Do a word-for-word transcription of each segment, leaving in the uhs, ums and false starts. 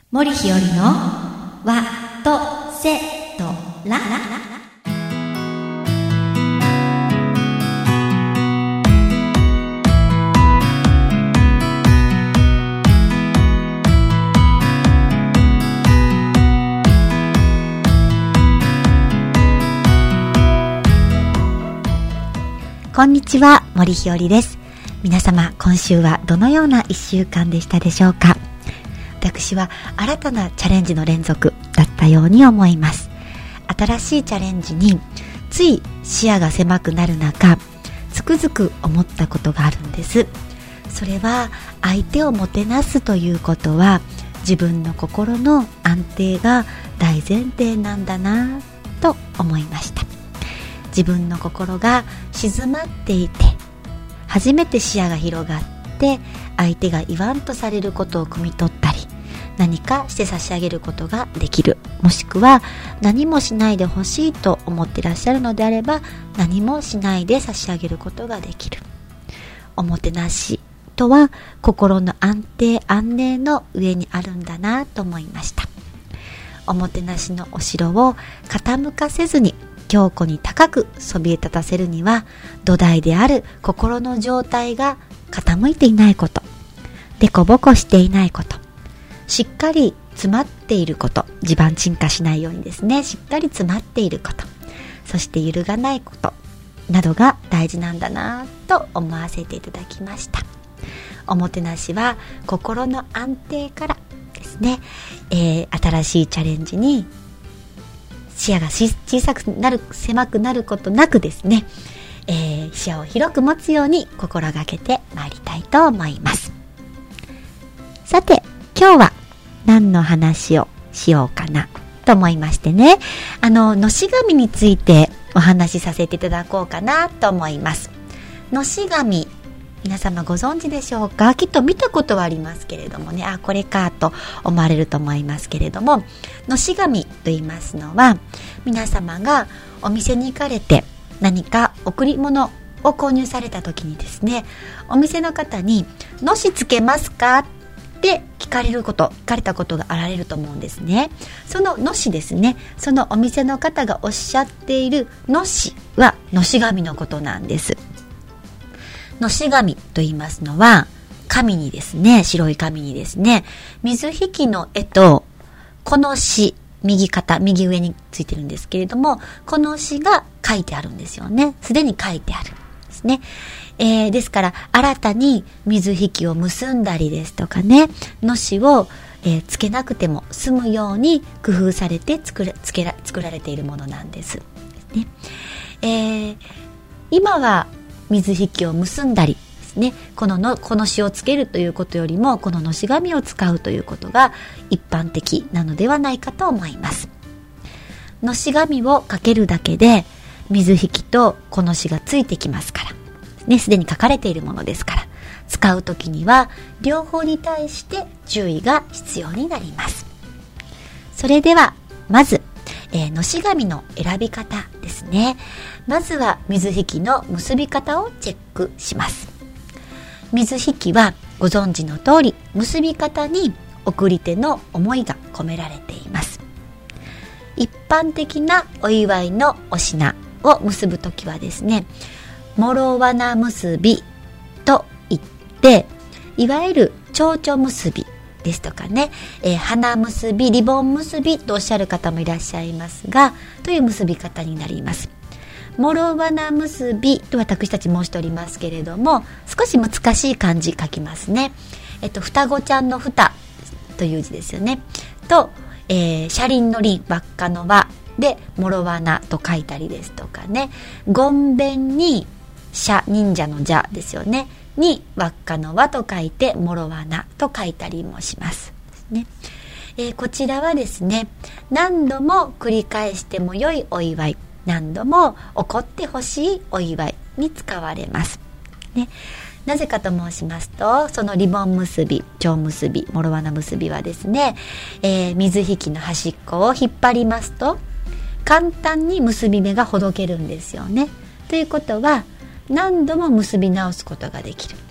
森ひよりのわとせとら。こんにちは、森ひよりです。皆様、今週はどのようないっしゅうかんでしたでしょうか。私は新たなチャレンジの連続だったように思います。新しいチャレンジについ視野が狭くなる中、つくづく思ったことがあるんです。それは相手をもてなすということは自分の心の安定が大前提なんだなと思いました。自分の心が静まっていて初めて視野が広がって相手が言わんとされることを汲み取ったり何かして差し上げることができる、もしくは何もしないでほしいと思ってらっしゃるのであれば何もしないで差し上げることができる。おもてなしとは心の安定安寧の上にあるんだなと思いました。おもてなしのお城を傾かせずに強固に高くそびえ立たせるには土台である心の状態が傾いていないこと、でこぼこしていないこと、しっかり詰まっていること、地盤沈下しないようにですね、しっかり詰まっていること、そして揺るがないことなどが大事なんだなと思わせていただきました。おもてなしは心の安定からですね、えー、新しいチャレンジに視野が小さくなる狭くなることなくですね、えー、視野を広く持つように心がけてまいりたいと思います。さて今日は何の話をしようかなと思いましてね、あののし紙についてお話しさせていただこうかなと思います。のし紙、皆様ご存知でしょうか。きっと見たことはありますけれどもね、あこれかと思われると思いますけれども、のし紙と言いますのは皆様がお店に行かれて何か贈り物を購入された時にですね、お店の方にのしつけますかって聞かれること聞かれたことがあられると思うんですね。そののしですね、そのお店の方がおっしゃっているのしはのし紙のことなんです。のし紙と言いますのは紙にですね、白い紙にですね、水引の絵とこのし、右肩右上についてるんですけれども、このしが書いてあるんですよね。すでに書いてあるんですね。えー、ですから新たに水引を結んだりですとかね、のしを、えー、つけなくても済むように工夫されて作ら、つけら、作られているものなんです、ね。えー、今は水引を結んだりですね、こののこのしをつけるということよりもこののし紙を使うということが一般的なのではないかと思います。のし紙をかけるだけで水引とこのしがついてきますからね、すでに書かれているものですから、使うときには両方に対して注意が必要になります。それではまず、えー、のし紙の選び方ですね。まずは水引の結び方をチェックします。水引はご存知の通り結び方に送り手の思いが込められています。一般的なお祝いのお品を結ぶときはですね、もろわな結びといって、いわゆる蝶々結びですとかね、えー、花結び、リボン結びとおっしゃる方もいらっしゃいますが、という結び方になります。もろわな結びと私たち申しておりますけれども、少し難しい漢字書きますね。えっと双子ちゃんの双という字ですよね。と、えー、車輪の輪、輪っかの輪でもろわなと書いたりですとかね、ごんべんに者、忍者の者ですよねに輪っかの輪と書いてもろわなと書いたりもしますね。えー、こちらはですね、何度も繰り返しても良いお祝い、何度も起こってほしいお祝いに使われますね。なぜかと申しますと、そのリボン結び、蝶結び、もろわな結びはですね、えー、水引の端っこを引っ張りますと簡単に結び目がほどけるんですよね。ということは何度も結び直すことができる。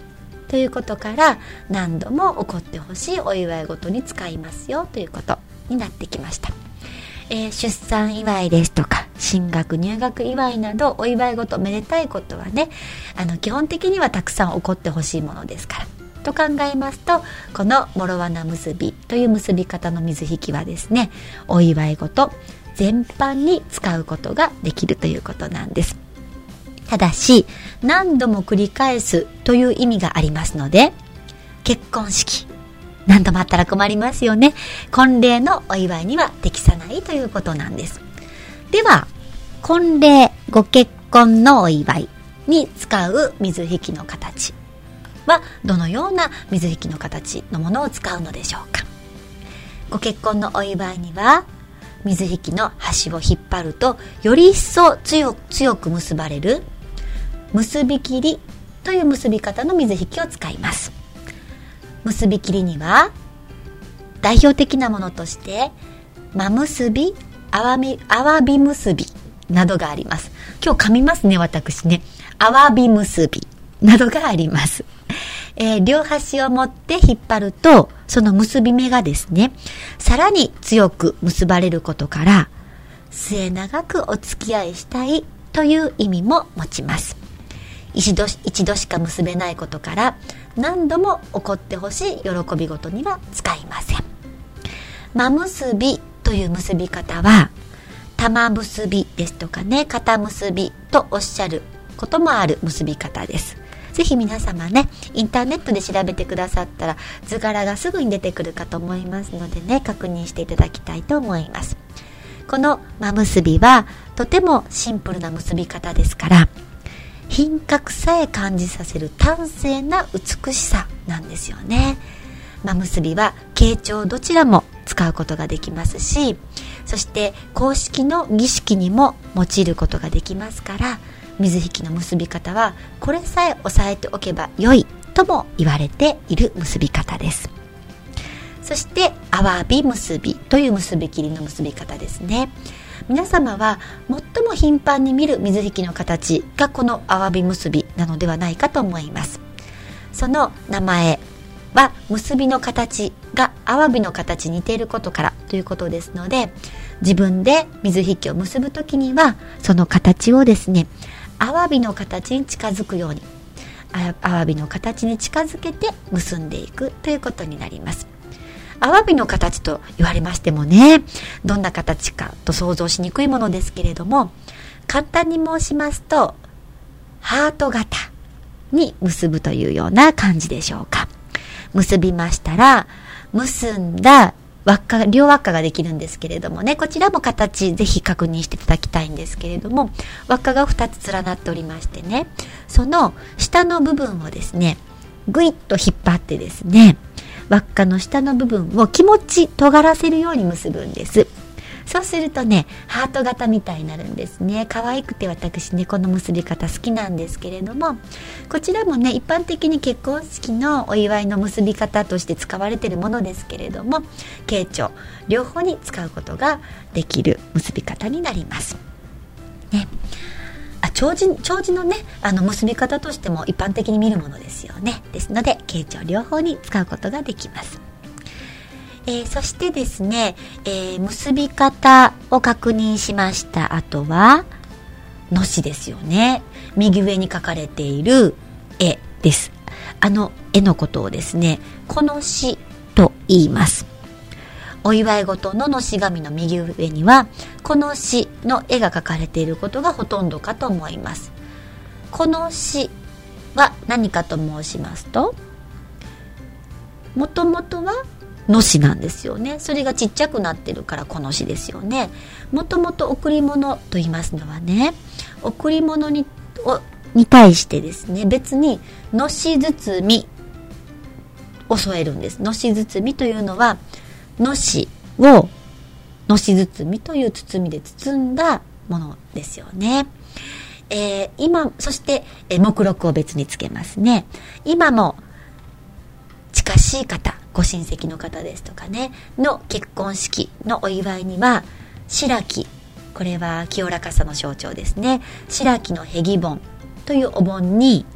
ということから、何度も起こってほしいお祝い事に使いますよということになってきました。えー、出産祝いですとか進学入学祝いなどお祝い事、めでたいことはね、あの基本的にはたくさん起こってほしいものですからと考えますと、この諸罠結びという結び方の水引はですね、お祝い事全般に使うことができるということなんです。ただし何度も繰り返すという意味がありますので、結婚式何度もあったら困りますよね。婚礼のお祝いには適さないということなんです。では婚礼ご結婚のお祝いに使う水引の形はどのような水引の形のものを使うのでしょうか。ご結婚のお祝いには水引の端を引っ張るとより一層強く、強く結ばれる結び切りという結び方の水引を使います。結び切りには代表的なものとして真結び、あわび、あわび結びなどがあります。今日噛みますね、私ね。あわび結びなどがあります。えー、両端を持って引っ張ると、その結び目がですね、さらに強く結ばれることから、末永くお付き合いしたいという意味も持ちます。一度、一度しか結べないことから、何度も起こってほしい喜び事には使いません。真結びという結び方は、玉結びですとかね、肩結びとおっしゃることもある結び方です。ぜひ皆様ね、インターネットで調べてくださったら図柄がすぐに出てくるかと思いますのでね、確認していただきたいと思います。この真結びはとてもシンプルな結び方ですから、品格さえ感じさせる端正な美しさなんですよね。真結びは慶長どちらも使うことができますし、そして公式の儀式にも用いることができますから、水引の結び方はこれさえ押さえておけば良いとも言われている結び方です。そしてあわび結びという結び切りの結び方ですね。皆様は最も頻繁に見る水引の形がこのあわび結びなのではないかと思います。その名前は結びの形があわびの形に似ていることからということですので、自分で水引を結ぶときにはその形をですね、アワビの形に近づくように、アワビの形に近づけて結んでいくということになります。アワビの形と言われましてもね、どんな形かと想像しにくいものですけれども、簡単に申しますとハート型に結ぶというような感じでしょうか。結びましたら、結んだ輪っか、両輪っかができるんですけれどもね、こちらも形ぜひ確認していただきたいんですけれども、輪っかがふたつ連なっておりましてね、その下の部分をですね、ぐいっと引っ張ってですね、輪っかの下の部分を気持ち尖らせるように結ぶんです。そうするとね、ハート型みたいになるんですね。可愛くて私ね、この結び方好きなんですけれども、こちらもね、一般的に結婚式のお祝いの結び方として使われているものですけれども、慶長両方に使うことができる結び方になりますね。あ、長寿、長寿のね、あの結び方としても一般的に見るものですよね。ですので慶長両方に使うことができます。えー、そしてですね、えー、結び方を確認しました後はのしですよね。右上に書かれている絵です。あの絵のことをですね、このしと言います。お祝い事ののし紙の右上にはこのしの絵が描かれていることがほとんどかと思います。このしは何かと申しますと、もともとはのしなんですよね。それがちっちゃくなってるからこのしですよね。もともと贈り物と言いますのはね、贈り物にをに対してですね、別にのし包みを添えるんです。のし包みというのはのしをのし包みという包みで包んだものですよね。えー、今そして、えー、目録を別につけますね。今も近しい方、ご親戚の方ですとかねの結婚式のお祝いには白木、これは清らかさの象徴ですね。白木のへぎ盆というお盆に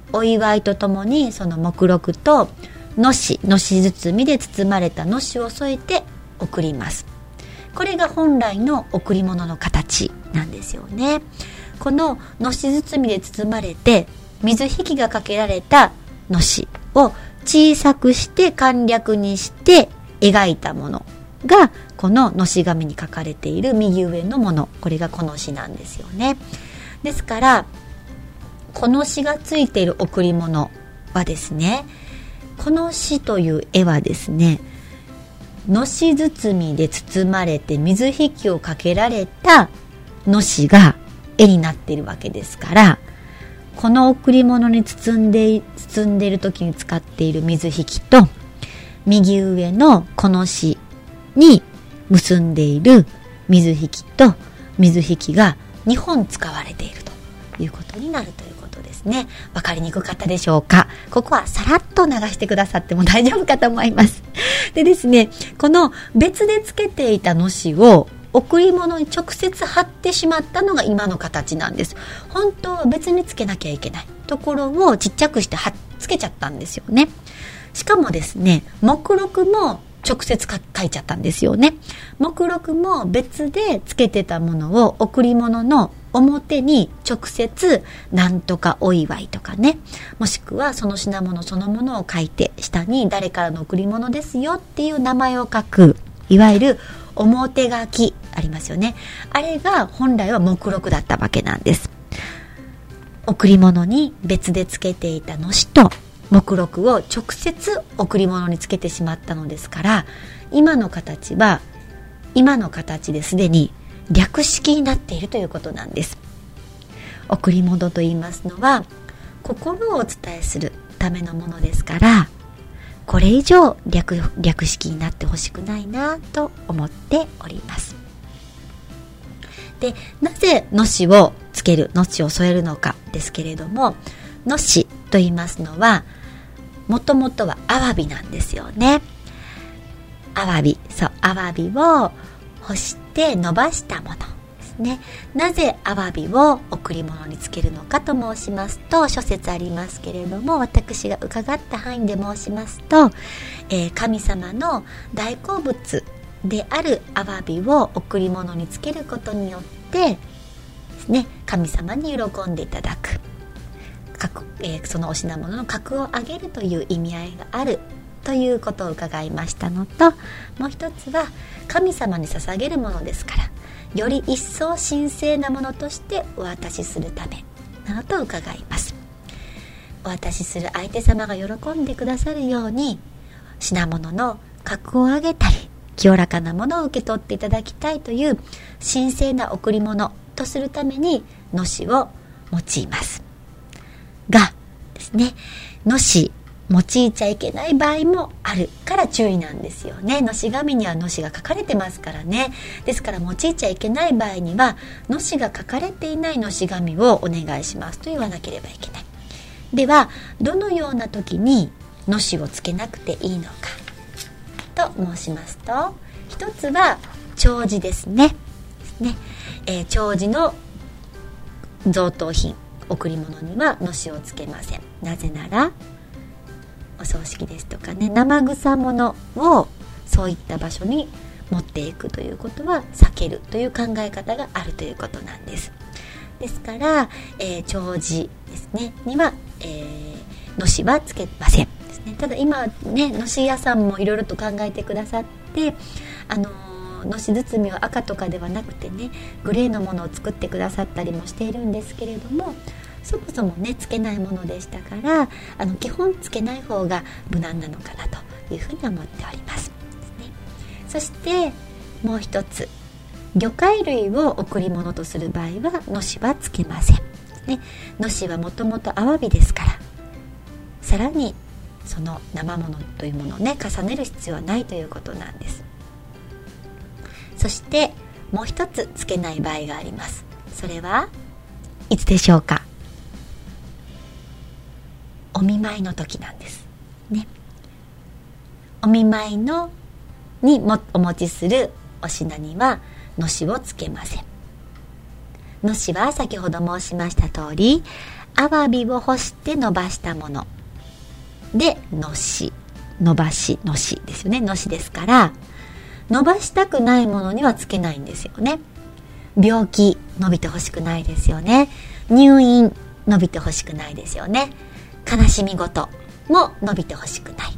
お祝いとともにその目録とのし、のし包みで包まれたのしを添えて送ります。これが本来の贈り物の形なんですよね。こののし包みで包まれて水引きがかけられたのしを小さくして簡略にして描いたものがこののし紙に書かれている右上のもの、これがこのしなんですよね。ですからこのしがついている贈り物はですね、このしという絵はですね、のし包みで包まれて水引きをかけられたのしが絵になっているわけですから、この贈り物に包んで包んでいる時に使っている水引きと右上のこのしに結んでいる水引きと水引きがにほん使われているということになるということですね。わかりにくかったでしょうか。ここはさらっと流してくださっても大丈夫かと思います。でですね、この別でつけていたのしを贈り物に直接貼ってしまったのが今の形なんです。本当は別につけなきゃいけないところをちっちゃくして貼っつけちゃったんですよね。しかもですね、目録も直接書いちゃったんですよね。目録も別でつけてたものを贈り物の表に直接なんとかお祝いとかね、もしくはその品物そのものを書いて下に誰からの贈り物ですよっていう名前を書く、いわゆる表書きありますよね。あれが本来は目録だったわけなんです。贈り物に別でつけていたのしと目録を直接贈り物につけてしまったのですから、今の形は今の形ですでに略式になっているということなんです。贈り物と言いますのは心をお伝えするためのものですから、これ以上 略, 略式になってほしくないなと思っております。で、なぜのしをつける、のしを添えるのかですけれども、のしと言いますのはもともとはアワビなんですよね。アワビ、そうアワビを干して伸ばしたものですね。なぜアワビを贈り物につけるのかと申しますと、諸説ありますけれども、私が伺った範囲で申しますと、えー、神様の大好物であるアワビを贈り物につけることによってですね、神様に喜んでいただく、格、えー、そのお品物の格を上げるという意味合いがあるということを伺いましたのと、もう一つは神様に捧げるものですから、より一層神聖なものとしてお渡しするためなどと伺います。お渡しする相手様が喜んでくださるように品物の格を上げたり、清らかなものを受け取っていただきたいという神聖な贈り物とするためにのしを用いますがですね、のし用いちゃいけない場合もあるから注意なんですよね。のし紙にはのしが書かれてますからね。ですから用いちゃいけない場合にはのしが書かれていないのし紙をお願いしますと言わなければいけない。ではどのような時にのしをつけなくていいのかと申しますと、一つは弔辞ですね。ですね、えー、弔辞の贈答品、贈り物にはのしをつけません。なぜならお葬式ですとかね、生臭ものをそういった場所に持っていくということは避けるという考え方があるということなんです。ですから、えー、弔辞ですねには、えー、のしはつけませんですね。ただ今ね、のし屋さんもいろいろと考えてくださって、あのー、のし包みは赤とかではなくてね、グレーのものを作ってくださったりもしているんですけれども、そもそもねつけないものでしたから、あの基本つけない方が無難なのかなというふうに思っております、ね、そしてもう一つ、魚介類を贈り物とする場合はのしはつけません、ね、のしはもともとアワビですから、さらにその生ものというものをね重ねる必要はないということなんです。そしてもう一つつけない場合があります。それはいつでしょうか。お見舞いの時なんですね。お見舞いのにもお持ちするお品にはのしをつけません。のしは先ほど申しました通り、 アワビを干して伸ばしたものでのし、伸ばしのしですよね。のしですから、伸ばしたくないものにはつけないんですよね。病気伸びてほしくないですよね。入院伸びてほしくないですよね。悲しみ事も伸びてほしくない。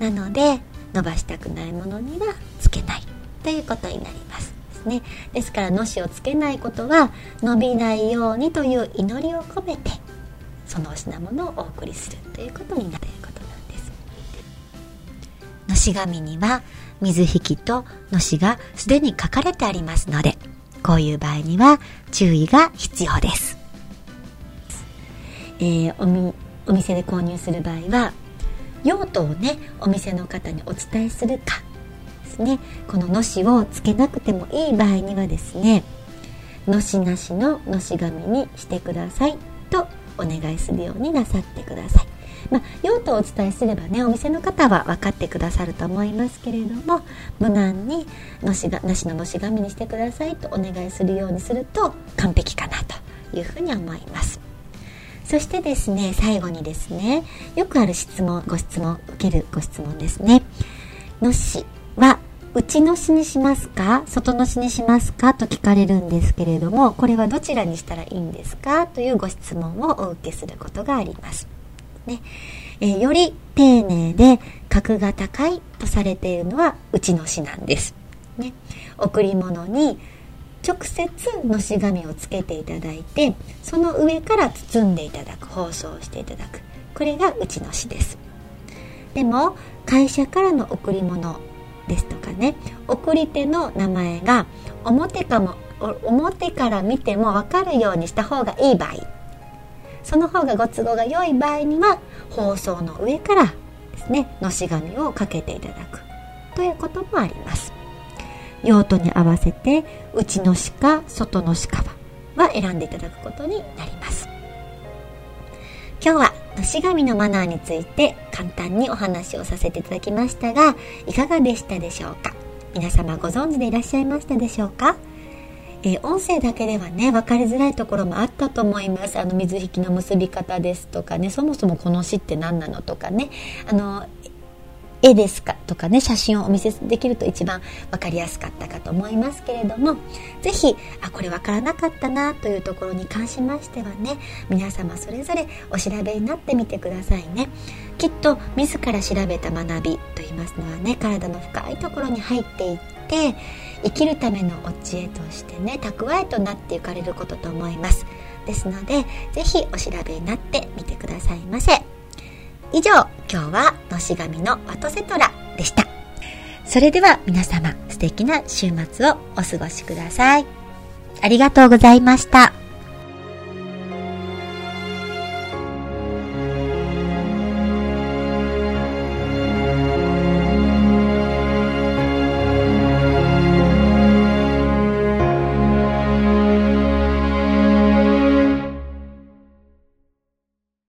なので伸ばしたくないものにはつけないということになりますですね。ですからのしをつけないことは伸びないようにという祈りを込めてそのお品物をお送りするということになるということなんです。のし紙には水引とのしがすでに書かれてありますので、こういう場合には注意が必要です。えー、おみ、お店で購入する場合は用途をね、お店の方にお伝えするかですね。こののしをつけなくてもいい場合にはですね、のしなしののし紙にしてくださいとお願いするようになさってください。まあ、用途をお伝えすればね、お店の方は分かってくださると思いますけれども、無難にのしがなしののし紙にしてくださいとお願いするようにすると完璧かなというふうに思います。そしてですね、最後にですね、よくある質問、ご質問、受けるご質問ですね。のしは内のしにしますか、外のしにしますかと聞かれるんですけれども、これはどちらにしたらいいんですかというご質問をお受けすることがあります。ねえー、より丁寧で格が高いとされているのは内のしなんです、ね、贈り物に直接のし紙をつけていただいて、その上から包んでいただく、包装していただく、これが内のしです。でも会社からの贈り物ですとかね、贈り手の名前が表かも表から見ても分かるようにした方がいい場合、その方がご都合が良い場合には包装の上からですね、のし紙をかけていただくということもあります。用途に合わせて内のしか外のしかは選んでいただくことになります。今日はのし紙のマナーについて簡単にお話をさせていただきましたが、いかがでしたでしょうか。皆様ご存知でいらっしゃいましたでしょうか。えー、音声だけではね、分かりづらいところもあったと思います。あの水引の結び方ですとかね、そもそもこの詩って何なのとかね、あの絵ですかとかね、写真をお見せできると一番分かりやすかったかと思いますけれども、ぜひあこれ分からなかったなというところに関しましてはね、皆様それぞれお調べになってみてくださいね。きっと自ら調べた学びといいますのはね、体の深いところに入っていって生きるためのお知恵としてね、蓄えとなっていかれることと思います。ですのでぜひお調べになってみてくださいませ。以上、今日はのし紙のワトセトラでした。それでは皆様、素敵な週末をお過ごしください。ありがとうございました。